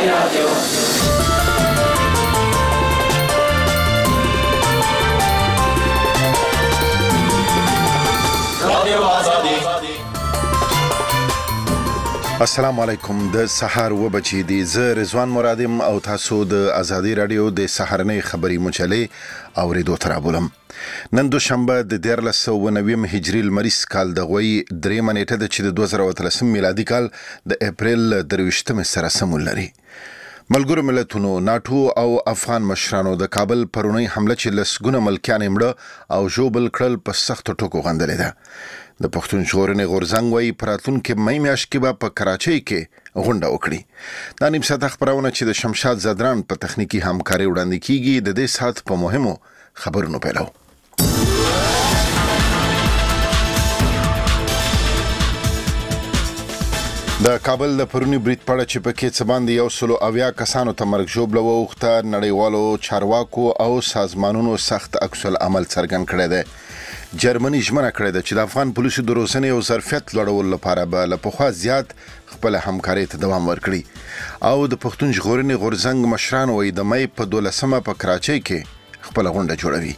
السلام علیکم. د سحر و بچی دی ز رضوان مرادم او تاسو د ازادي رادیو د سحرنې خبري مجلې اوریدو ترابولم. نن دوشنبه د 1490 هجری لمریز کال د غوي 3 منېټه د 2013 میلادي کال د اپریل 23 سره سمون لري. ملګرو ملتونو ناتو او افغان مشرانو د کابل پرونی حمله چې لسګونه ملکیان مړه او جوبل کړل په سخت ټکو غندلې ده. د پښتون ژغورنې غورځنګ وایي پراتون کې مې میاشت کې به په کراچۍ کې غونډه وکړي. دا نیم ساعت خبرونه چې د شمشاد زدران په تخنیکی همکاري وړاندې کیږي. د دې ساعت په مهمو خبرونو پیلو. د کابل د پرونی بریټ پړه چې په کې څباندې یو سلو اویا کسانو ته مرګ ژوبله ووخته. نړیوالو چارواکو او سازمانونو سخت عکس العمل څرګند کړی دی. جرمني ژمنه کړې ده چې د افغان پولیسو د روزنې او ظرفیت لوړولو لپاره به له پخوا زیات خپل همکاري ته دوام ورکړي. او د پښتون ژغورنې غورځنګ مشران وایي د مې په 12مه په کراچۍ کې خپل غونډه جوړوي.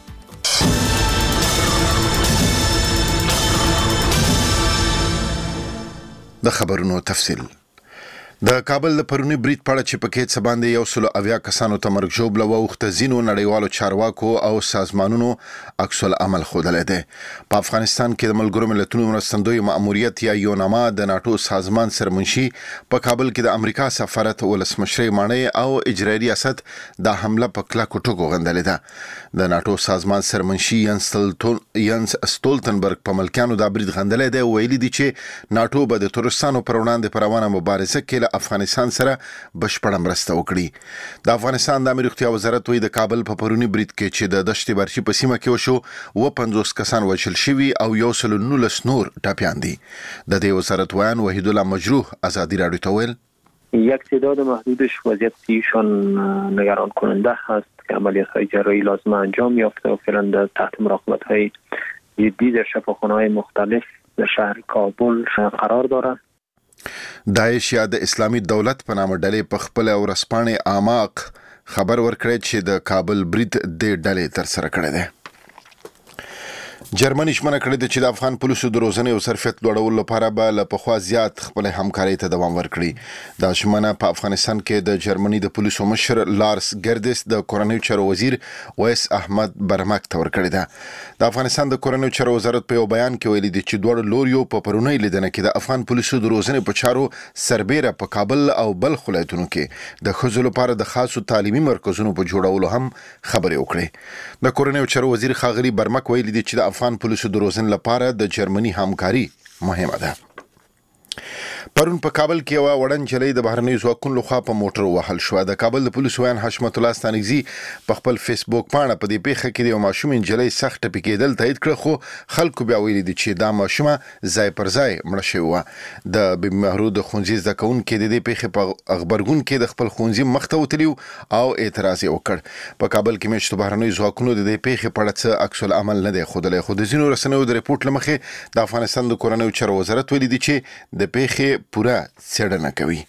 د خبرونو تفصیل. د کابل د پرونی بریټ پړه چې پکې څباندې یو سلو اویا کسانو ته مرګ ژوبله ووخته. ځینو نړیوالو چارواکو او سازمانونو عکس العمل ښودلی دی. په افغانستان کې د ملګرو ملتونو مرستندوی مأموریت یا یوناما د ناټو سازمان سرمنشي په کابل کې د امریکا سفارت ولسمشرۍ ماڼۍ او اجرایي ریاست د حمله په کلکو ټکو غندلې ده. د ناټو سازمان سرمنشي ینس ستولتنبرګ په ملکیانو دا برید غندلی دی. ویلي دي چې ناټو به د ترورستانو پر وړاندې په روانه مبارزه کې افغانستان سره بشپړه مرسته وکړي. د افغانستان د امنیت روغتیا وزارت وایي د کابل په پرونی بریټ کې چې د دشت بارچي په سیمه کې وشو 50 کسان وژل شوي او 119 نور ټپیان دي. د دې وزارت ویان وحید الله مجروح ازادی رادیو ته ویل یک تعداد محدودش وضعیت ایشان نگران کننده هست که عملیات‌های جراحی لازم انجام یافته و فعلا تحت مراقبت‌های جدی در شفاخانه‌های مختلف در شهر کابل قرار دارند. داعش یا د اسلامي دولت په نامه ډلې په خپل ورسپانې اعماق خبر ورکړی چې د کابل بریټ د ډلې تر سره کړی دی. جرمني ژمنه کړې ده چې د افغان پولیسو د روزنې او ظرفیت لوړولو لپاره به له پخوا زیات خپل همکاري ته دوام ورکړي. دا ژمنه په افغانستان کې د جرمني د پولیسو مشر لارس ګردس د کورنیو چارو وزیر ویس احمد برمک ته ورکړی ده. د افغانستان د کورنیو چارو وزارت په یو بیان کې ویلي دي چې دوړ لوریو په پرونی لیدنه کې د افغان پولیسو د روزنې په چارو سربېره په کابل او بلخ ولایتونو کې د ښځو لپاره د خاصو تعلیمي مرکزونو په جوړولو هم خبرې وکړې. د کورنیو چارو وزیر ښاغلي برمک ویلي دي چې د افغان پولیسو د روزنې لپاره د جرمني همکاري مهمه ده. پرون په کابل کې یو وړن جلې د بهرنیو ځواکونو لخوا په موټر وهل شو. د کابل د پولیسو ویان حشمت الله ستانکزي په خپل فیسبوک پاڼه په دې پیښه کې د یو ماشوم جلې سخت ټپي کېدل تایید کړ، خو خلکو بیا ویلي دي چې دا ماشومه ځای پر ځای مړه شوې وه. د بمهرو د ښوونځي زده کوونکي د دې پیښې په غبرګون کې د خپل ښوونځي مخ ته وتلي او اعتراض یې وکړ. په کابل کې میشتو بهرنیو ځواکونو د دې پیښې په اړه څه عکس العمل نه دی ښودلی، خو د ځینو رسنیو د ریپورټ له مخې د افغانستان د کورنیو چارو وزارت ویلي دي چې د پیښې پوره څېړنه کوي.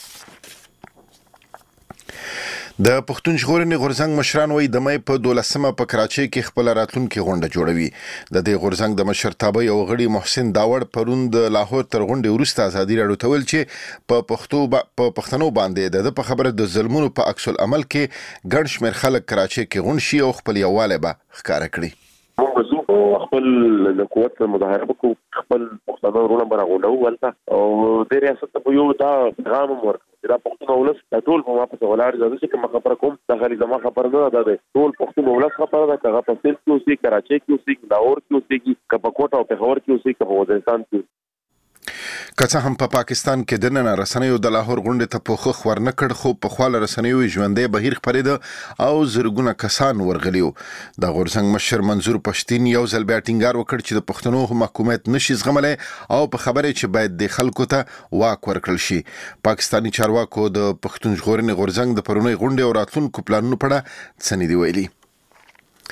د پښتون ژغورنې غورځنګ مشران وایي د مې په 12مه په کراچۍ کې خپل راتلونکي غونډه جوړوي. د دې غورځنګ د مشرتابه یو غړي محسن داوړ پرون د لاهور تر غونډې وروسته ازادي راډیو ته ویل چې په پښتنو باندې د په خبره د ظلمونو په عکس العمل کې ګڼ شمېر خلک کراچۍ کې غونډ شي او خپل یووالی به ښکاره کړي. موږ خپل د قوت مظاهره وکړو، خپل پښتانه ورونه به راغونډو ولته او د ریاست په یو دا پیغام ورکړو چې دا پښتون ولس د ټول په واپس ولاړ ځي چې کوم خبره کوم د غالي زما خبره نه ده، ټول پښتون ولس خبره ده. هغه په سیل کې اوسي، کراچۍ کې اوسي، لاهور کې اوسي، کپکوټ او پېښور کې اوسي، په وزیرستان کې. که څه هم په پاکستان کې د نن رسنیو د لاهور غونډې ته پوښښ ورنه کړ، خو په خواله رسنیو ژوندۍ بهیر خپرېده او زرګونه کسان ورغلیو. د غورځنګ مشر منظور پښتین یو ځل بیا ټینګار وکړ چې د پښتنو حکومت نشي زغملی او په خبره چې باید د خلکو ته واک ورکړل شي. پاکستاني چارواکو د پښتون ژغورنې غورځنګ د پرونی غونډې او راتلونکو پلانونو په اړه څه نه دي ویلي.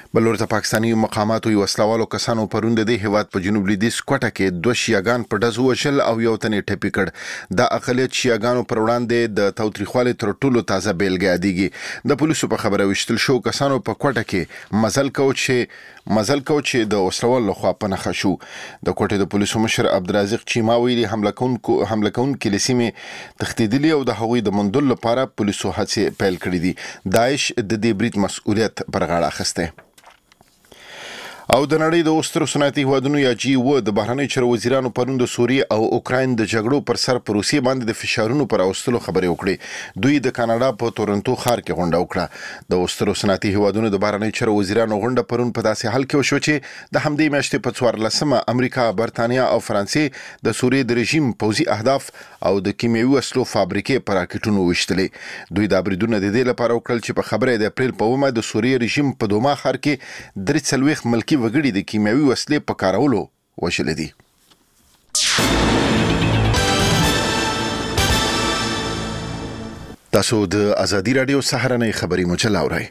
بلور د پاکستاني مقاماتو یو وسلوالو کسانو پرون د دې هیواد په جنوب لویدیځ کوټه کې 2 شیعاګان په ډزو وشل او یو تنې ټپي کړ. د اقلیت شیعاګانو پر وړاندې د تاوتریخوالي تر ټولو تازه بیلګه یادېږي. د پولیسو په خبره وشتل شو کسانو په کوټه کې مزل کو چې د وسلوال لخوا په نښه شو. د کوټې د پولیسو مشر عبدالرزاق چیما ویلي حمله کوونکي له سیمې تښتېدلي او د هغوی د موندلو لپاره پولیسو هڅې پیل کړې دي. داعش د دې برید مسؤلیت پر غاړه اخیستی. او د نړۍ د اوسترو صنعتي هیوادونو یا G7 د بهرنیو چارو وزیرانو پرون د سوریې او اوکراین د جګړو پر سر په روسیې باندې د فشارونو پر اوستلو خبرې وکړې. دوی د کاناډا په تورنټو ښار کې غونډه وکړه. د اوسترو صنعتي هیوادونو د بهرنیو چارو وزیرانو غونډه پرون په داسې حال کې وشو چې د همدې میاشتې په 14مه امریکا، برتانیا او فرانسې د سوریې د رژیم پوځي اهداف او د کیمیاوي وسلو فابریکې پر راکټونو وشتلې. دوی دا بریدونه د دې لپاره وکړل چې په خبره د اپریل په 1 د سوریې رژیم په دوما ښار کې 43 ملکی وګړي د کیمیاوي وسلې په کارولو وژل دي. تاسو د ازادي رادیو سهارنۍ خبري مجله اورئ.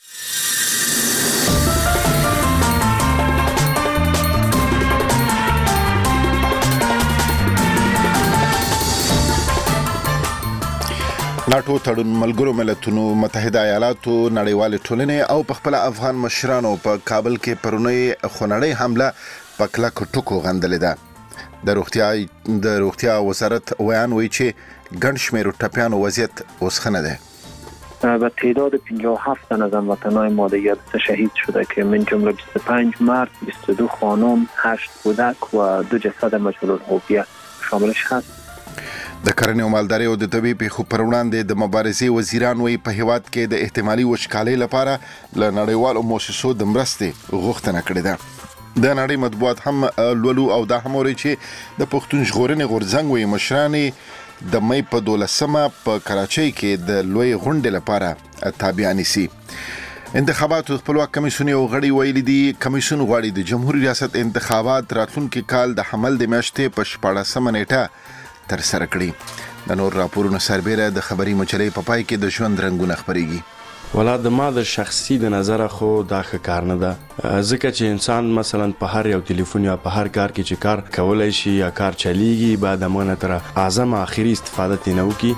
ناتو تړون ملګرو ملتونو، متحده ایالاتو، نړیوال ټولنې او په خپل افغان مشرانو په کابل کې پرونی خونړۍ حمله په کلکو ټکو غندلې ده. د روغتیا وزارت ویان وایي چې ګڼ شمېر ټپیانو وضعیت اوس ښه نه دی. و تعداد 57 تن از هموطنان ما در حادثه شهید شده که من جمله 25 مرد، 22 خانم، 8 کودک و 2 جسد مجهول الهویه شاملش هست. د کرنې او مالدارۍ او د طبي پیښو پر وړاندې د مبارزې وزیران وایي په هیواد کې د احتمالي وچکالۍ لپاره له نړیوالو مؤسسو د مرستې غوښتنه کړې ده. د نړۍ مطبوعات هم لولو او دا هم وایي چې د پښتون ژغورنې غورځنګ وایي مشرانې د مې په 12مه په کراچۍ کې د لوی غونډې لپاره تابع نیسي. انتخاباتو خپلواک کمیسیون یو غړي ویلي دي کمیسیون غواړي د جمهوریت ریاست انتخابات راتلونکي کال د حمل د میاشتې په 14مه نیټه تر سره کړي. د نور راپورونو سربېره د خبري مجلې په پای کې د ژوند رنگونه خبريږي. ولا د ما د شخصي د نظر خو دا ښه کار نه ده، ځکه چې انسان مثلا په هر یو ټلیفون یا په هر کار کې چې کار کولای شي یا کار چلیږي بعد امانه تر اعظم اخري استفاده تینو کی.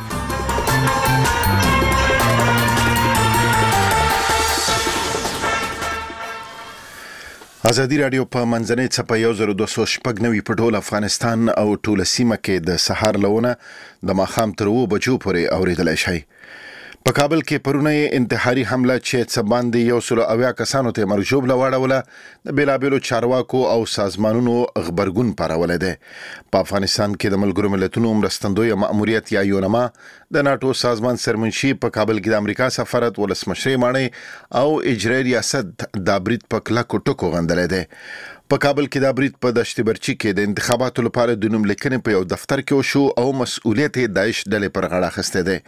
ازادي رادیو په منځنۍ څپه 1290 په ټول افغانستان او ټول سیمه کې د سهار لونه د ماښام تر 2 بجو پورې اوریدلای شي. په کابل کې پرونی انتحاري حمله چې څه باندې 180 کسانو ته مرګ ژوبله واړوله د بیلابیلو چارواکو او سازمانونو خبرګون پارولې ده. په افغانستان کې د ملګرو ملتونو مرستندوی مأموریت یا یونما د ناتو سازمان سرمنشي په کابل کې د امریکا سفارت ولسمشر ماڼۍ او اجرایي ریاست د برید په کلکو ټکو غندلې ده. په کابل کې د برید په دشت برچی کې د انتخاباتو لپاره د نوم لیکنې په یو دفتر کې وشو او مسؤلیت داعش ډلې پر غاړه اخیستی دی.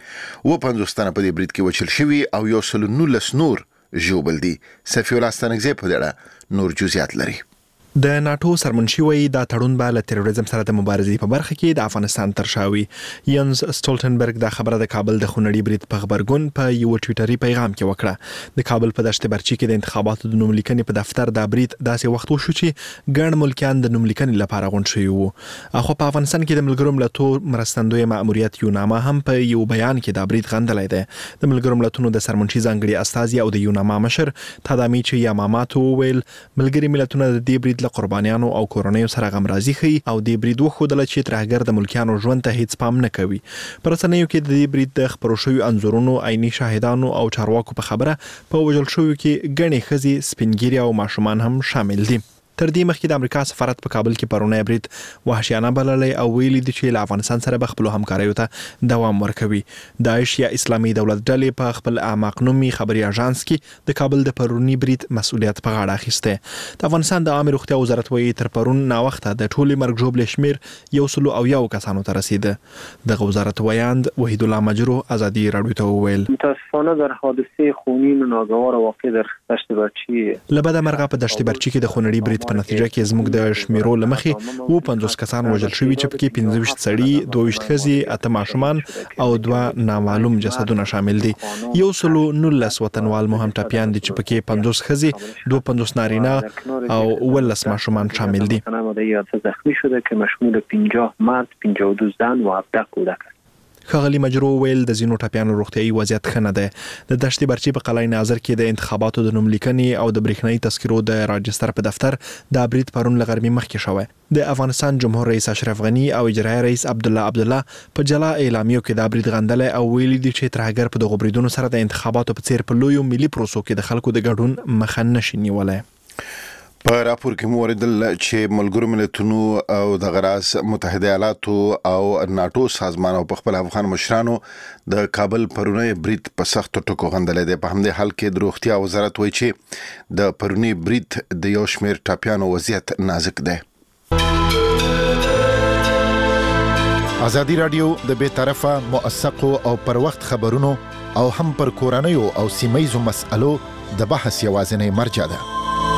50 تنه په دې برید کې وچل شوي او 119 نور ژوبل دي. سفي الله ستانکزی په دې نور جزئیات لري. د ناتو سرمنشي وایي دا تړون به له تروریزم سره د مبارزې په برخه کې د افغانستان تر شاوي. ینز سټولټنبرګ دا خبره د کابل د خونړي برید په خبرګون په یو ټویټري پیغام کې وکړه. د کابل په دشت برچی کې د انتخاباتو د نوم لیکنې په دفتر د برید داسې وخت وشو چې ګڼ ملکیان د نوم لیکنې لپاره غونډ شوي وو. اخو په افغانستان کې د ملګرو ملتونو مرستندوی مأموریت یوناما هم په یو بیان کې د برید غندلای دی. د ملګرو ملتونو د سرمنشي ځانګړي استازي او د یوناما مشر تادامیچ یاماماتو ویل ملګري ملتونه د دې برید قربانیانو او کورنیو سره غمرازي خي او د برید وخدل چې ترهګر د ملکیانو ژوند ته هیڅ پام نه کوي. پر رسنیو کې د برید د خبرو شوی انزورونو عیني شاهدانو او چارواکو په خبره په وجل شوی کې غني خزي سپینګيري او ماشومان هم شامل دي. تر دې مخکې د امریکا سفارت په کابل کې پرونی برید وحشیانه بللی او ویلي دي چې له افغانستان سره به خپل همکاریو ته دوام ورکوي. داعش یا اسلامي دولت ډلې په خپل اعماق نومي خبري اژانس کې د کابل د پرونی برید مسؤلیت په غاړه اخیسته. د افغانستان د عامه روغتیا وزارت وایي تر پرون نا وخته د ټولي مرګ ژوبل شمیر 101 کسانو ته رسیده. د وزارت ویاند وحید الله مجرو ازادي رادیو ته وویل متاسفانه در حادثه خونین و ناگوار واقع در دشت برچی لبد مرغه په دشت برچی کې د خونړي برید برید په نتیجه کې زموږ د شمیرو لمخې 50 کسان وژل شوي چې پکې 25 سړي 22 ښځې 8 ماشومان او 2 نامعلوم جسدونه شامل دي. 119 وطنوال مو هم ټپیان دي چې پکې 50 ښځې 52 نارینه او 19 ماشومان شامل دي. زخمی شده که مشمول 50 مرد 52 زن و 17 کودک است. ښاغلي مجرو ویل د ځینو ټپیانو روغتیایي وضعیت ښه نه دی. د دشتې برچي په قلعه ناظر کې د انتخاباتو د نوملیکنې او د برېښنایي تذکرو د راجستر په دفتر د برید پرون له غرمې مخکې شوی. د افغانستان جمهور رئیس اشرف غني او اجرایي رئیس عبدالله په جلا اعلامیو کې د برید غندلی او ویلي دي چې ترهګر په دغو بریدونو سره د انتخاباتو په څیر په لویو ملي پروسو کې د خلکو د ګډون مخه نشي نیولی. په راپور کې مو اوریدل چې ملګرو ملتونو او د غراس متحده ایالاتو او ناتو سازمان او په خپل افغان مشرانو د کابل پرونی برید په سخت ټکو غندلې ده. په همدې حال کې د روغتیا وزارت وایي چې د پرونی برید د یو شمېر ټاپیانو وضعیت نازک ده. ازادي رادیو د بې طرفه موثقو او پر وخت خبرونو او هم پر کورنیو او سیمایزو مسألو د بحث یوازینی مرجع ده.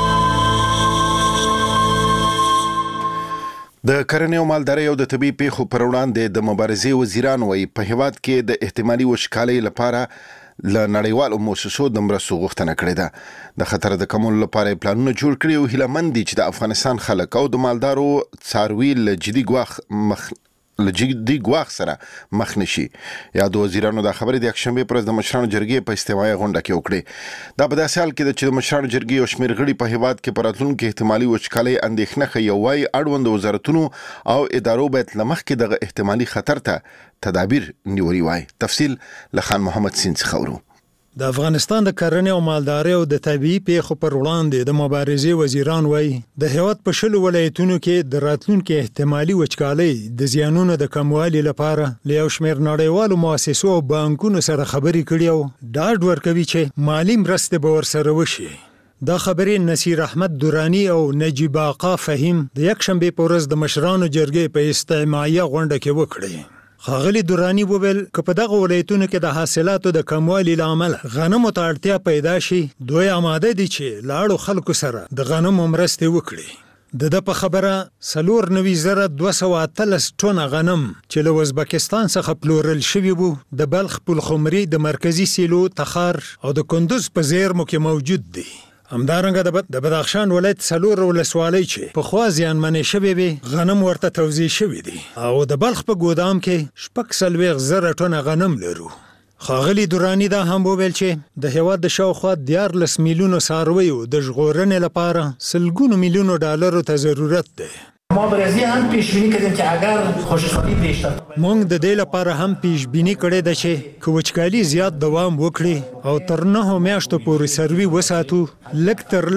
د کرنې او مالدارۍ او د طبي پیښو پر وړاندې د مبارزې وزیران وایي په هیواد کې د احتمالي وچکالۍ لپاره له نړیوالو مؤسسو د مرستو غوښتنه کړې ده. د خطر د کمولو لپاره پلانونه جوړ کړي او هیله مند دي چې د افغانستان خلک او د مالدارو څاروي له جدي ګواښ سره مخ نشي. یا د وزیرانو د خبرې د یکشنبه پر ورځ د مشرانو جرګې په استوایي غونډه کې وکړي. دا په داسې حال کې چې د مشرانو جرګې او شمېر غړي په هیواد کې پر راتلونکي احتمالي وچکالۍ اندېښنه ښیي او وايي اړوند وزارتونو او ادارو باید له مخکې دغه احتمالي خطر ته تدابیر نیولي وای. تفصیل له خان محمد سین څخه اورو. د افغانستان د کرنې او مالدارۍ او د طبيعي پیښو پر وړاندې د مبارزې وزیران وایي د هیواد په شلو ولایتونو کې د راتلونکي احتمالي وچکالۍ د زیانونو د کموالي لپاره له یو شمېر نړیوالو مؤسسو او بانکونو سره خبرې کړي او ډاډ ورکوي چې مالي مرستې به ورسره وشي. دا خبرې نصیر احمد دورانی او نجیب آقا فهیم د یکشنبه په ورځ د مشرانو جرګې په استماعیه غونډه کې وکړې. ښاغلي دورانی وویل که په دغه ولایتونو کې د حاصلاتو د کموالي له امله غنمو ته اړتیا پیدا شي دوی آماده دي چې له اړو خلکو سره د غنمو مرستې وکړي. د په خبره 49213 ټنه غنم چې له ازبکستان څخه پلورل شوي وو د بلخ پلخمري د مرکزی سیلو تخار او د کندوز په زیرمو کې موجود دي. همدارنګه د بدخشان ولایت 4 ولسوالۍ چې په خوا زیانمنې شوې وي غنم ورته توزیع شوي دي او د بلخ په ګودام کې 4,000 ټنه غنم لرو. ښاغلي دورانی دا هم وویل چې د هیواد د شاوخوا 14 میلیونو څارویو د ژغورنې لپاره $100 میلیون ته ضرورت دی. مبارزه هم پیش بینی کردیم که اگر خوشحالی بیشتر مونږ د دې لپاره هم پیش بینی کړی ده چې که وچکالي زیات دوام وکړي او تر 9 میاشتو پورې سروي وساتو لږ تر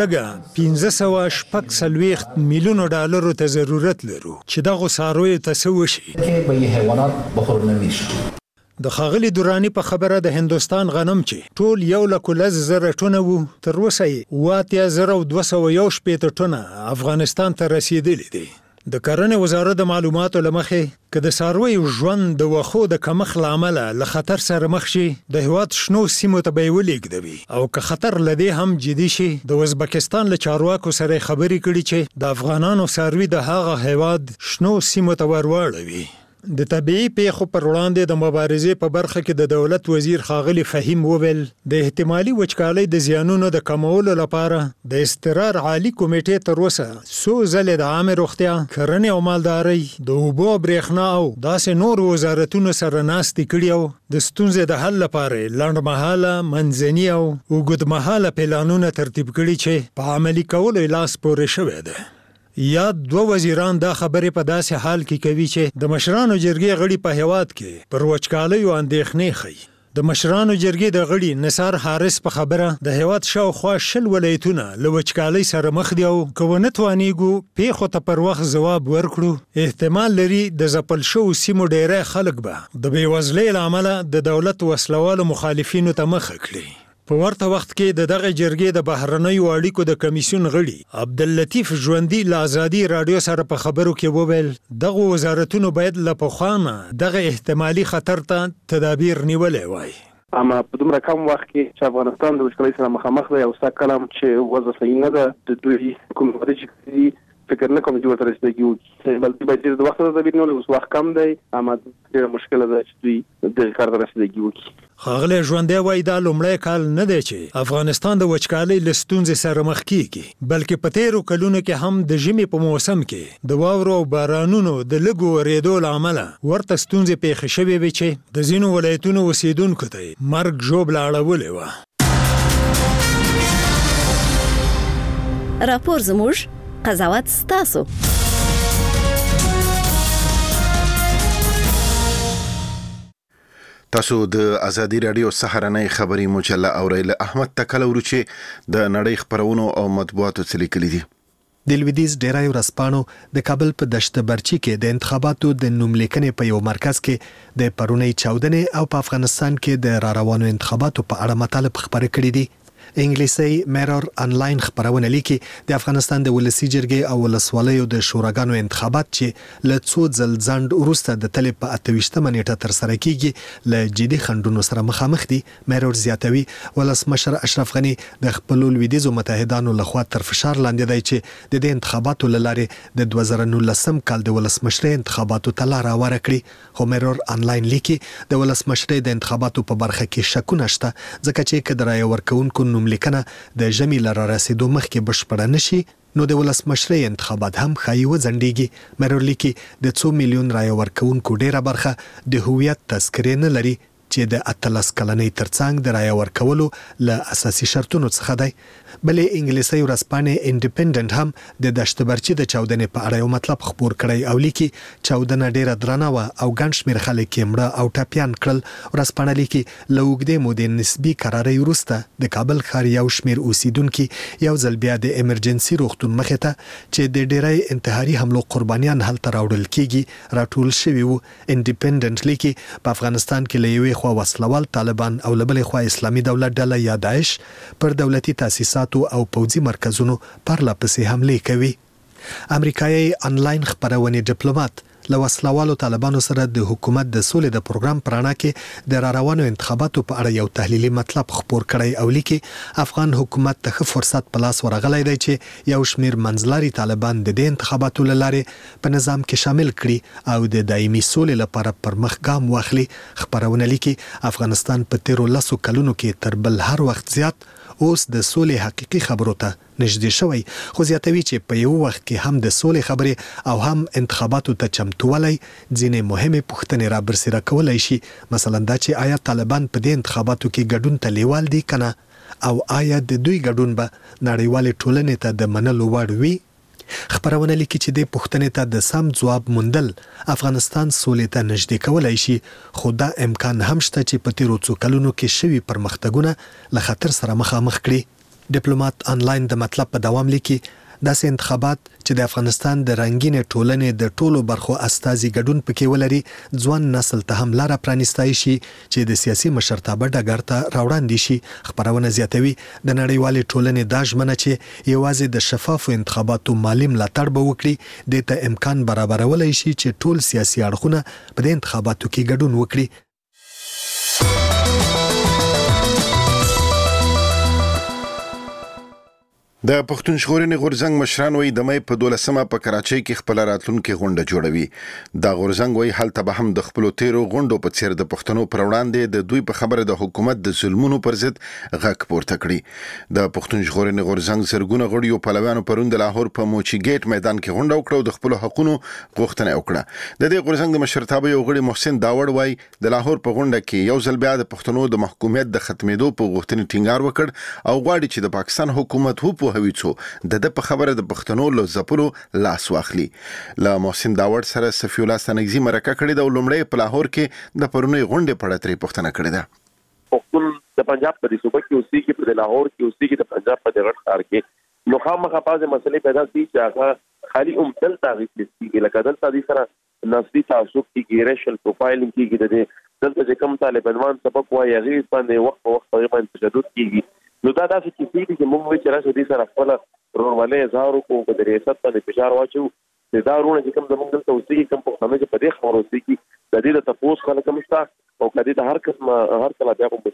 لږه $540 میلیون ته ضرورت لرو چې دغه څارویو ته څه وشي که به یه حیوانات بخور نمیشه. د ښاغلي دورانی په خبره د هندوستان غنم چې ټول 1,10,000 ټنه وو تر اوسه یې 8,211 ټنه افغانستان ته رسیدلي دي. د کرنې وزارت د معلوماتو له مخې که د څارویو ژوند د وښو د کمښت له امله له خطر سره مخ شي د هیواد شنو سیمو ته به یې ولېږدوي او که خطر له دې هم جدي شي د ازبکستان له چارواکو سره یې خبرې کړي چې د افغانانو څاروي د هغه هیواد شنو سیمو ته ورواړوي. د طبيعي پیښو پر وړاندې د مبارزې په برخه کې د دولت وزیر ښاغلي فهیم وویل د احتمالي وچکالۍ د زیانونو د کمولو لپاره د استقرار عالی کمیټې تر اوسه څو ځلې د عامه روغتیا، کرنې او مالدارۍ، د اوبو او برېښنا او داسې نور وزارتونو سره ناستې کړي او د ستونزې د حل لپاره لنډمهاله، منځني او اوږدمهاله پلانونه ترتیب کړي چې په عملي کولو لاس پورې شوی دی. یا 2 وزیران دا خبرې په داسې حال کې کوي چې د مشرانو جرګې غړي په هیواد کې پر وچکالیو اندېښنې ښیي. د مشرانو جرګې د غړي نثار حارث په خبره د هیواد شاوخوا 10 ولایتونه له وچکالۍ سره مخ دي او که ونه توانیږو پیښو ته پر وخت ځواب ورکړو احتمال لري د ځپل شوو سیمو ډیری خلک به د بېوزلۍ له امله د دولت وسلوالو مخالفینو ته مخه کړي. په ورته وخت کې د دغه جرګې د بهرنیو اړیکو د کمیسیون غړي عبداللطیف ژوندي له ازادي رادیو سره په خبرو کې وویل دغه وزارتونو باید له پخوا نه دغه احتمالي خطر ته تدابیر نیولې وای. اما په دومره کم وخت کې چې افغانستان د وچکالۍ سره مخامخ دی او سکلم چې وضع صحیح نه ده د دوی حکومت چې فکر نه کوم چې ورته رسیدګي وکړي بلکې باید د وخت د بینول اوس وخت کم دی اما ډېر مشکل ده چې دوی د کار د رسیدګي وکړي. خاغلی ژوندی وایي دا لومړی کال نه دی چې افغانستان د وچکالۍ له ستونزې سره مخ کیږي بلکې په تیرو کلونو کې هم د ژمي په موسم کې د واورو او بارانونو د لږو ورېدو له امله ورته ستونزې پیښې شوې وې چې د ځینو ولایتونو اوسېدونکو ته یې مرګ ژوبله اړولې وه. راپور زموږ قضاوت ستاسو. تاسو د ازادي رادیو سهارنۍ خبري مجله اوریل. احمد تکل ورچی د نړۍ خبرونو او مطبوعاتو څخه لیدي. د لویدیز ډیرای ورسپانو د کابل په دشت برچی کې د انتخاباتو د نوملیکنې په یو مرکز کې د پرونی چاودنې او په افغانستان کې د را روانو انتخاباتو په اړه مطالب خبرې کړې دي. انګلیسي میرور انلاین خبرونه لیکي د افغانستان د ولسی جرګې او ولسوالیو د شوراګانو انتخابات چې له څو ځل ځنډ وروسته د تل په 28مه نیټه تر سره کیږي له جدي خنډونو سره مخامخ دي. میرور زیاتوي ولسمشر اشرف غنی د خپل لویدیزو متحدانو لخوا تر فشار لاندې دی چې د انتخاباتو لاره د 2019 کال د ولسمشر انتخاباتو ته لار هواره کړي. خو میرور انلاین لیکي د ولسمشر د انتخاباتو په برخه کې شکونه شته ځکه چې کډرای ورکوونکو نوملیکنه د ژمي لاره رسیدو مخکې بشپړه نشي نو د ولسمشرۍ انتخابات هم ښایي وځنډیږي. میرور لیکي د 2 میلیون رایه ورکوونکو ډیره برخه د هویت تذکرې نه لري چې د 18 کلنۍ ترڅنګ د رایه ورکولو له اساسي شرطونو څخه دی. بلې انګلیسي ورځپاڼې انډیپندنت هم د دشت برچی د چاودنې په اړه یو مطلب خبر کړی او لیکي چاودنه ډیره درنه و او ګڼ شمېر خلک یې مړه او ټپیان کړل. ورځپاڼه لیکي له اوږدې مودې نسبي قرارۍ وروسته د کابل ښار یو شمېر اوسیدونکي یو ځل بیا د ایمرجنسي روغتون مخې ته چې د ډیری انتحاري حملو قربانیان هلته راوړل کیږي راټول شوي وو. انډیپندنت لیکي په افغانستان کې له یوې خوا وسلوال طالبان او له بلې خوا اسلامي دولت ډله یا داعش پر دولتي تاسیساتو او پوځي مرکزونو پرله پسې حملې کوي. امریکایي انلاین خبرونه ډیپلوماټ له وسلوالو طالبانو سره د حکومت د سولې د پروګرام پرانا کې د را روانو انتخاباتو په اړه یو تحلیلي مطلب خبر کړی او لیکي افغان حکومت ته فرصت په لاس ورغلی دی چې یو شمیر منځلاري طالبان د دې انتخاباتو لاره په نظام کې شامل کړي او د دایمي سولې لپاره پرمخ ګام واخلي. خبرونه لیکي افغانستان په 13 کلونو کې تر بل هر وخت زیات اوس د سولې حقيقي خبرو ته نږدې شوی. خو زیاتوي چې په یو وخت کې هم د سولې خبرې او هم انتخاباتو ته چمتووالی ځینې مهمه پوښتنې را برسېره کولای شي. مثلا دا چې آیا طالبان په دې انتخاباتو کې ګډون ته لیوال دي کنه او آیا د دوی ګډون به نړیوال ټولنې ته د منلو وړ وي. خبرونه لیکي چې د پوښتنې ته د سم ځواب موندل افغانستان سولې ته نږدې کولای شي خو دا امکان هم شته چې په تیرو څو کلونو کې شوي پرمختګونه له خطر سره مخامخ کړي. ډیپلوماټ انلاین د مطلب په دوام لیکي داسې انتخابات چې د افغانستان د رنگین ټولنې د ټولو برخو استازي ګډون پکې ولري ځوان نسل ته هم لار پرانیستای شي چې د سیاسي مشرتابه ډګر ته راوړاندې شي. خبرونه زیاتوي د نړیوالې ټولنې دا ژمنه چې یوازې د شفافو انتخاباتو مالي ملاتړ به وکړي د ته امکان برابرولای شي چې ټول سیاسي اړخونه په دې انتخاباتو کې ګډون وکړي. د پښتون ژغورنې غورځنګ مشران وایي د مې په 12مه په کراچۍ کې خپل راتلونکي غونډه جوړوي. دا غورځنګ وایي هلته به هم د خپل تیرو غونډو په څیر د پښتنو پر وړاندې د دوی په خبره د حکومت د ظلمونو پر ضد غږ پورته کړي. د پښتون ژغورنې غورځنګ زرګونه غړیو پلویانو پرون د لاهور په موچی ګیټ میدان کې غونډه وکړه او د خپل حقونو غوښتنه وکړه. د دې غورځنګ د مشرتابه یو غړي محسن داوړ وایي د لاهور په غونډه کې یو ځل بیا د پښتنو د محکومیت د ختمېدو په غوښتنې ټینګار وکړ او غواړي چې د پاکستان حکومت وپوهوي څو د خبره د پښتنو له زپلو لاس واخلي. له محسن داوړ سره صفی الله ستنګزي مرکه کړې ده او لومړی په لاهور کې د پرونی غونډې په اړه ترې پوښتنه کړې ده. پښتون د پنجاب په صوبه کې اوسېږي په لاهور کې اوسېږي د پنجاب په غټ ښار کې نو خامخا پازه مسلې پیدا دي چې هغه خالي دل تاغیث کیږي لکه دلته د سره نسبی تعصب کیږي ریشل پروفایلینګ کیږي د دلته چې کوم طالبان سبق وایي هغه باندې وخت په وخت باندې تشدد کیږي. نو دا داسې کیږي چې موږ وایو چې راځي د سره خپل ورولې زارو کو په ریاست باندې فشار واچو د دارونه چې کوم زمونږ دلته اوسېږي کوم پښتانه چې په دې خبرو اوسېږي د دې د تاسو خلک مشته او کدي د هر قسم هر کله بیا کوم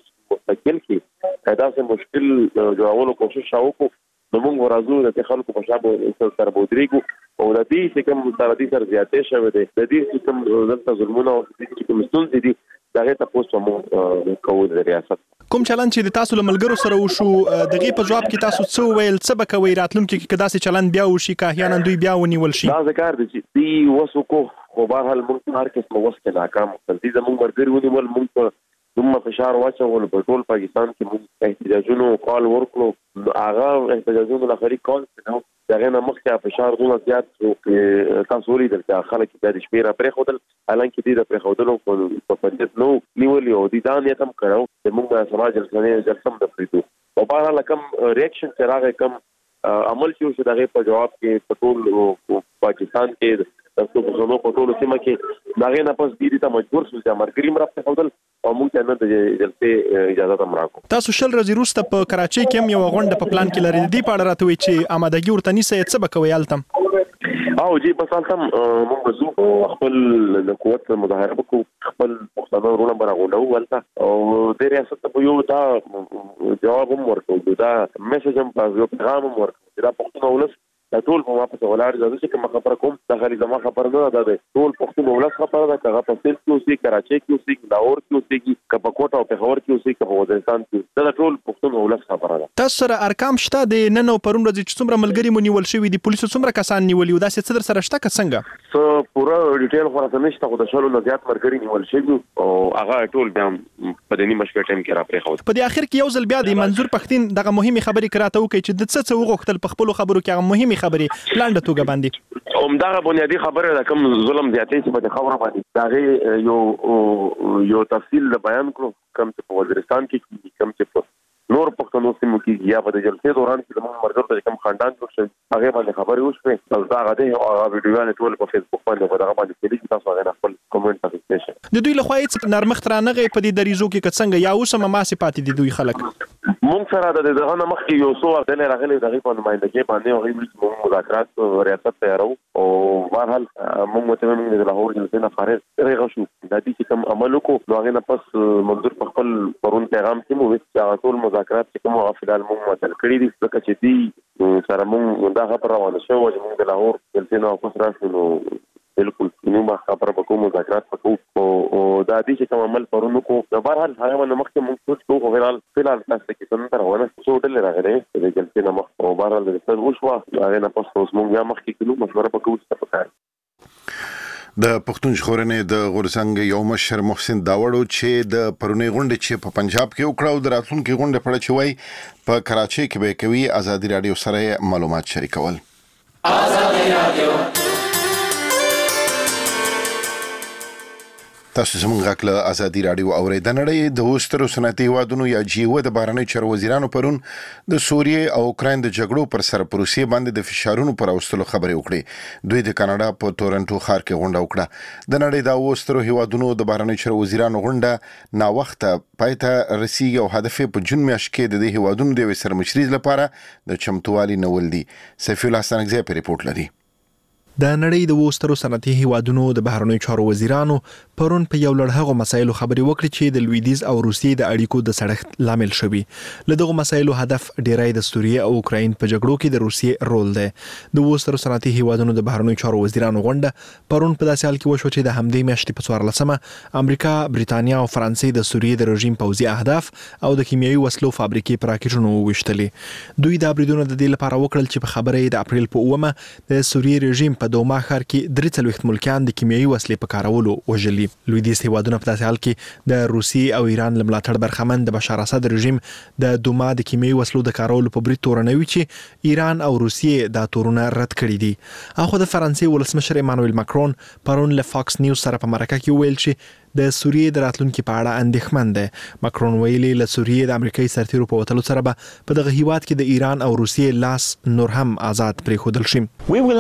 مستقل کې دا څه مشکل جوړولو کوشش وکړو نو موږ راځو د خلکو په شابه سره بودريګو او د دې چې کوم ترادي سره زیاتې شوه د دې چې کوم دلته ظلمونه او چې کوم ستونزې دي دا تاسو مو کوو د ریاست کوم چلند چې د تاسو ملګرو سره وشو دغه په جواب کې تاسو څه ویل څه به کوي راتلونکي کې کدا سي چلند بیا وشي که احیانا دوی بیا ونیول شي دا ذکر دي چې دی وسوکو خو به هل موږ هر کس مو وسه ناکام دي زموږ مرګري ونیول موږ دومره فشار واچول په ټول پاکستان کې موږ احتجاجونو کال ورکړو هغه احتجاجونو لخري کال نو دغه نه مخکې فشار دومره زیات چې تاسو ولیدل چې خلک د شپې را پرې خودل حالانکه دې د پرې خودلو په فریضه نو نیولې او دي دا نه تم کړو چې موږ سماج رسنۍ جلسم د فریدو او په هغه کم ریاکشن چې راغی کم عمل چې دغه په جواب کې په ټول پاکستان کې تاسو په څونو په ټولو سیمه کې دغه نه پس دې ته مجبور شو چې مرګري مرافق خودل او موږ نه د جلسې اجازه تم راکو تاسو شل ورځې وروسته په کراچۍ کې یو غونډه په پلان کې لري دی په اړه راته وی چې آمادګي ورته نیسه څه به کوي التم او جی بس التم موږ زو خپل د قوت مظاهره وکړو خپل مختلف رونه برغونډو ولته او د ریاست په یو دا جواب هم ورکړو دا میسج هم په پیغام هم ورکړو دا پښتون ولس دا ټول په واپس ولاړ ځکه چې کوم خبره کوم د غری زما خبره نه ده ټول پښتون ولس خبره ده هغه په سیل کې اوسې کراچۍ کې اوسې لاهور کې اوسې کپا کوټه او پېښور کې اوسې کپا وزیرستان کې دا ټول پښتون ولس خبره ده تاسو سره ارقام شته د نن او پرون ورځې چې څومره ملګری مو نیول شوی دي پولیسو څومره کسان نیولي دا څه سره شته څنګه سو پورا ډیټیل خلاص نشته خو د شلو نه زیات مرګري نیول شوی او هغه ټول بیا په دې مشکل ټیم کې را پرې خو په دې اخر کې یو ځل بیا د منظور پښتين دغه مهمه خبري کراته وکي چې د څه وغوښتل په خپل خبرو کې هغه مهمه خبري لاندې توګه باندې همدغه بنیادی خبره ده کوم ظلم زیاتې چې په خبره باندې دا یو تفصیل بیان کړو کوم چې په وزیرستان کې کوم چې په نور پښتنو سیمو کې یا په جلسې دوران کې زموږ مرګ ته کوم خاندان جوړ شي هغه باندې خبرې وشوي او دا غته او ویډیوګان ټول په فیسبوک باندې په هغه باندې کې تاسو هغه خپل کومنټ تاسو شئ د دوی له خوا هیڅ نرمښت رانغه په دې دریزو کې څنګه یا اوس ما سي پاتې دي دوی خلک مونږ سره د دغه مخکې یو څو وخت نه راغلي دغه په نمائندګۍ باندې او غوښتل مذاکرات ریاست تیارو او بهرحال مونږ ته موږ د لاهور جلسې نه فارغ رغه شو د دې چې کوم عمل وکړو نو هغه نه پس منظور په خپل پرون پیغام کې مو چې ټول مذاکرات چې کوم افعال مونږ متل کړی دي ځکه چې دي سره مونږ دا خبره روانه شو چې مونږ د لاهور جلسې نه واپس راشو نو بالکل نو ما خبره وکړو مذاکرات وکړو او دا دې چې کوم عمل پرونو کو د بهرحال هغه نه مخکې مونږ څه کوو فلال تاسو کې څنګه تر ونه څو ډول راغلي د جلسې نه مخ او بهرحال د څه وشو هغه نه پس اوس مونږ یا مخکې کلو مشوره وکړو چې پکار د پښتون ژغورنې د غورځنګ یو مشر محسن داوړو چې د پرونی غونډه چې په پنجاب کې وکړو د راتلونکي غونډه په اړه چوي په کراچۍ کې به کوي ازادي رادیو سره معلومات شریکول ازادي رادیو تاسو زموږ غاکله ازادي رادیو اوریدنړې د اوسترو صنعتي هیوادونو یا جیو د بهرنی چارو وزیرانو پرون د سوریې او اوکراین د جګړو پر سر پروسې باندې د فشارونو پر اوستلو خبرې وکړې دوی د کاناډا په تورنټو ښار کې غونډه وکړه د نړۍ د اوسترو هیوادونو د بهرنی چارو وزیرانو غونډه نا وخت پایته رسیدي او هدف په جون میاشت کې د دې هیوادونو د سرمشري لپاره د چمتووالي نول دي سیف الله حسنګزی په ریپورت لري د نړۍ د وسترو صنعتي هیوادونو د بهرنیو چارو وزیرانو پرون په یو لړ هغه مسایلو خبرې وکړې چې د لویدیز او روسیې د اړیکو د سړښت لامل شوي له دغه مسایلو هدف ډیری د سوریې او اوکراین په جګړو کې د روسیې رول دی د وسترو صنعتي هیوادونو د بهرنیو چارو وزیرانو غونډه پرون په داسې حال کې وشو چې د همدې میاشتې په 14مه امریکا، بریتانیا او فرانسې د سوریې د رژیم پوځي اهداف او د کیمیاوي وسلو فابریکې پر راکټونو وویشتلې دوی دا بریدونه د دې لپاره وکړل چې په خبره د اپریل په 9مه د سوریې رژیم په دوما ښار کې 43 ملکیان د کیمیاوي وسلې په کارولو وژلي لویدیز هیوادونه په داسې حال کې د روسي او ایران لملاتړ برخمن د بشار اسد رژیم د دوما د کیمیاوي وسلو د کارولو په برید تورنوي چې ایران او روسیې دا تورونه رد کړي دي اخو د فرانسې ولسمشر ایمانوئل ماکرون پرون له فاکس نیوز سره په مرکه کې ویل چې د سوریې د راتلونکي په اړه اندېښمن دی ماکرون ویلي له سوریې د امریکایي سرتیرو په وتلو سره به په دغه هیواد کې د ایران او روسیې لاس نور هم آزاد پرېښودل شي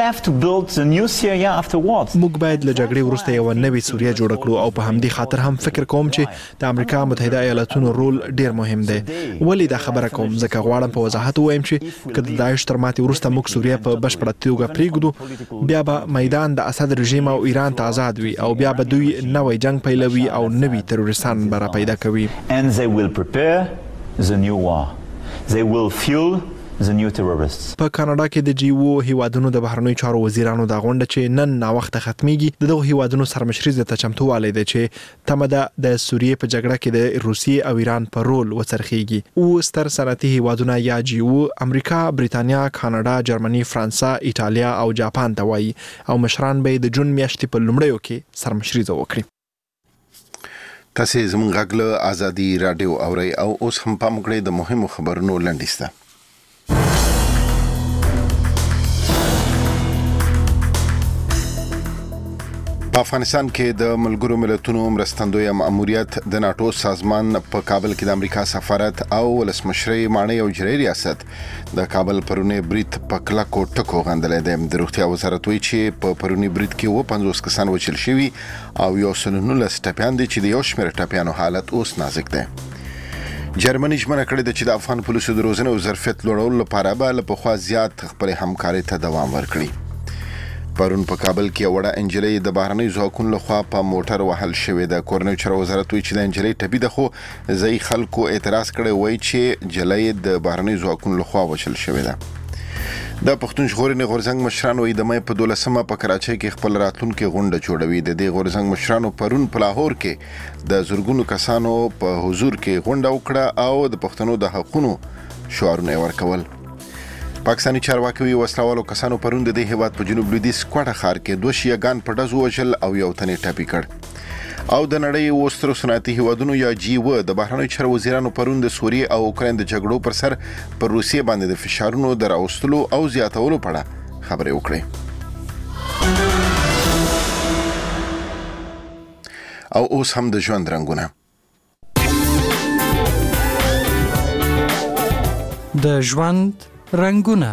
موږ باید له جګړې وروسته یو نوې سوریه جوړ کړو او په همدې خاطر هم فکر کوم چې د امریکا متحده ایالاتونو رول ډیر مهم دی ولې دا خبره کوم ځکه غواړم په وضاحت ووایم چې که د داعش تر ماتې وروسته موږ سوریه په بشپړه توګه پرېږدو بیا به میدان د اسد رژیم او ایران ته آزاد وي او بیا به دوی نوې جنگ پیل پیلوي او نوي تروریستان برا پیدا کوي. And they will prepare the new war. They will fuel the new terrorists. په کاناډا کې د جیو هیوادونو د بهرنیو چارو وزیرانو د غونډه چې نن نا وخت ختميږي دغه هیوادونو سرمشري د تچمتووالی دی چې تمه د سوریې په جګړه کې د روسیې او ایران په رول وڅرخيږي او ستر صنعتي هیوادونه یا جیو امریکا، بریتانیا، کاناډا، جرمني، فرانسا، ایتالیا او جاپان ته وایي او مشران به د جون میاشتې په لومړیو کې سرمشري وکړي. تاسو زموږ غږ له ازادي رادیو اورئ او اوس هم پام وکړئ د مهمو خبرونو لنډیسته. په افغانستان کې د ملګرو ملتونو مرستندوی مأموریت د ناتو سازمان په کابل کې د امریکا سفارت او ولسمشرۍ ماڼۍ او جری ریاست د کابل پرونی بریټ په کلکو ټکو غندلې ده. د روغتیا وزارت وایي چې په پرونی بریټ کې 50 کسان وچل شوي او 119 ټپيان دي چې د یو شمېر ټپيانو حالت اوس نازک ده. جرمني ژمنه کړې ده چې د افغان پولیسو د روزنې او ظرفیت لوړولو لپاره به له پخوا زیات خپل همکاري ته دوام ورکړي. پرون په کابل کې وړه انجلۍ د بهرنۍ ځواکونو لخوا په موټر وهل شوې ده. کورنۍ چارو وزارت وایي چې د انجلۍ ټپي ده خو ځای خلکو اعتراض کړی وایي چې جلۍ د بهرنۍ ځواکونو لخوا وشل شوې ده. د پښتون ژغورنې غورځنګ مشران وایي د مې په 12مه په کراچۍ کې خپل راتلونکي غونډه جوړوي. د دې غورځنګ مشرانو پرون په لاهور کې د زرګونو کسانو په حضور کې غونډه وکړه او د پښتنو د حقونو شعارونه ورکول. پاکستانی چارواکي وسلوالو کسانو پرون د دې هیواد په جنوب لویدیځ کوټه ښار کې 2 شیعاګان په ډز وژل او یو تنې ټپي کړ. او د نړۍ وسترو صنعتي هیوادونو یا جیو د بهرنیو چارو وزیرانو پرون د سوریې او اوکراین د جګړو پر سر پر روسیې باندې د فشارونو دراوستلو او زیاتولو په اړه خبرې وکړې. او اوس هم د ژوند رنګونه. د ژوند رنگونه.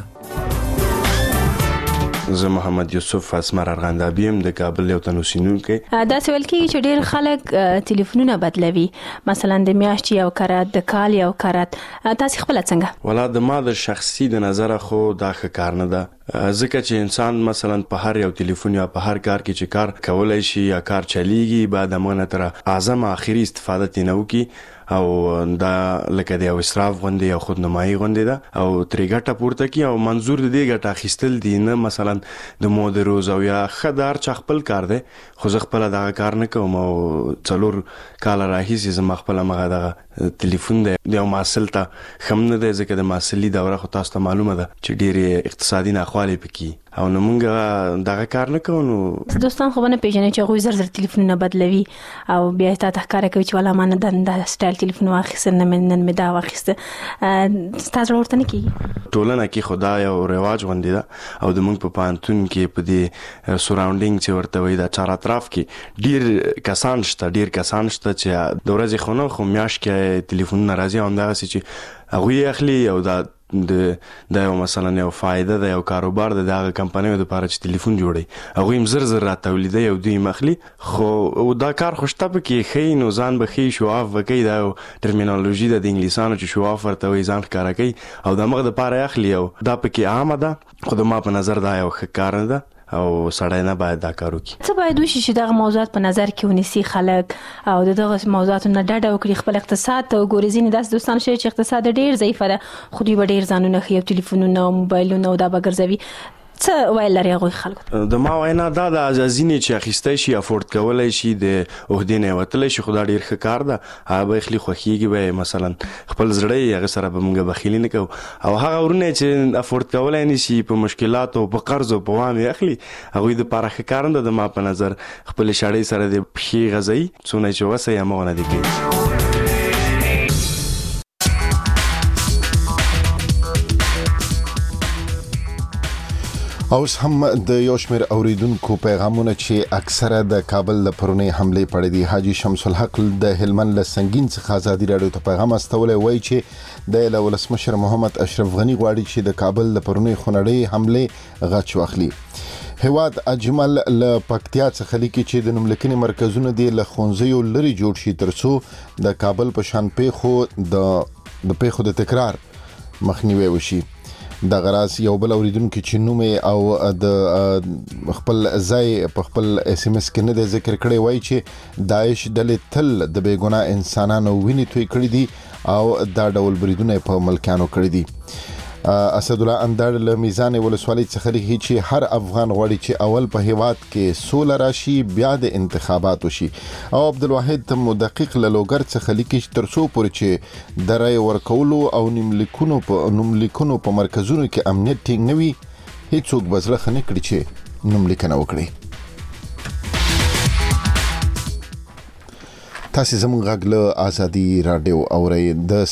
زه محمد یوسف اسمر ارغندابیم د کابل یو تنوسینونکو. دا سوال کې چې ډېر خلک ټلیفونونه بدلوي، مثلا د میاشتې یو کرات، د کال یو کرات. تاسو خپل څنګه؟ ولا د ما د شخصي د نظر خو دا ښه کار نه ده. ځکه چې انسان مثلا په هر یو ټلیفون یا په هر کار کې چې کار کولای شي یا کار چلیږي بعد امانه تر اعظم اخري استفاده تینو کی او دا لکه د اسراف غونډه یا خودنمایي غونډه ده او تریګټه پورته کی او منظور دې ګټه اخیستل دي نه مثلا د مود روز او یا خدار چ خپل کار ده خو زه خپل دا کار نه کوم او څلور کال راهیسې زما خپل مغه دا ټلیفون دی یو ماسل ته خمنه ده ځکه د ماسلي دوره خو تاسو ته معلومه ده چې ډېر اقتصادي ناخوالي پکې او نو موږ دا کار نه کوو. دوستان خو نه پیژنې چې غوي زر ټلیفونونه بدلوي او بیا ته تخکاره کوي چې ولا مانه د سټایل ټلیفون واخیستل نه نن مې دا واخیسته. تاسو ورته نه کیږي ټولنه کې خدا یو رواج غونډه ده او د موږ په پانتون کې په دې سراوندینګ چې ورته وي دا چار اطراف کې ډیر کسان شته چې د ورځې خونه خو میاش کې ټلیفون ناراضي اونده چې هغه اخلي او دا یو مثلا یو فائدہ د یو کاروبار د دغه کمپنیو د لپاره چې ټلیفون جوړي هغه هم زر راتولید یو دوی مخلي خو دا کار خوشته پکې خې نو ځان به خې شو اف وکي دا ټرمینالوژي د انګلیسانو چې شو اف ورته وي ځان ښکارا کوي او د مغه د لپاره اخلي او دا پکې عامه ده خو د ما په نظر دا یو ښه کار نه ده او سړی نه باید دا کار وکړي. څه باید وشي چې دغه موضوعات په نظر کې ونیسي خلک او دغه موضوعاتو نه ډډه وکړي خپل اقتصاد ته وګوري. ځینې داسې دوستان شته چې اقتصاد ډېر ضعیف ده خو دوی به ډېر ځانونه ښه ټلیفونونه او موبایلونه او دا به ګرځوي. څه ویل لري هغوی خلکو د ما وینا دا د ازازینې چې اخیستی شي افورد کولای شي د عهدې نه وتلی شي خو دا ډېر ښه کار ده. هغه به اخلي خوښېږي به مثلا خپل زړه یې هغه سره به موږ بخیلي نه کوو او هغه ورونه چې افورد کولای نه شي په مشکلاتو په قرض او په وام یې اخلي هغوی دپاره ښه کار نه ده. د ما په نظر خپلې شړۍ سره د پښې غځوي څونه چې وسه یې همغه نه دي کوي. اوس هم د یو شمېر اوریدونکو پیغامونه چې اکثره د کابل د پرونی حمله پړې دي. حاجی شمس الحق د هلمند له سنگین څخه ازادي رادیو ته پیغام استولې وایي چې د ولسمشر محمد اشرف غنی غواړي چې د کابل د پرونی خونړۍ حمله غچ واخلي. هواد اجمل له پکتیا څخه لیکي چې د نوملیکنې مرکزونه دی له خونځیو لري جوړ شي ترڅو د کابل په شان پیښو د تکرار مخنیوي وشي. د غراس یو بل اوریدونکو چې نوم او د خپل ځای په خپل اس ام اس کې نه ذکر کړی وای چې داعش ډلې تل د بیګناه انسانانو وینې توی کړې دي او دا ډول بریدونه په ملکانو کړی دي. اسد الله اندړ له میزان ولسوالۍ څخه لري چې هر افغان غواړي چې اول په هیواد کې سوله راشي بیا د انتخابات وشي. او عبدالواحد مدقق له لوګر څخه لیکي تر څو پورې چې د رای ورکولو او نوملیکونو په مرکزونو کې امنیت ټینګ نه وي هیڅوک بزله خنه کړي چې نوملیکنه وکړي. تاسو زموږ غږ له ازادي رادیو اورئ. د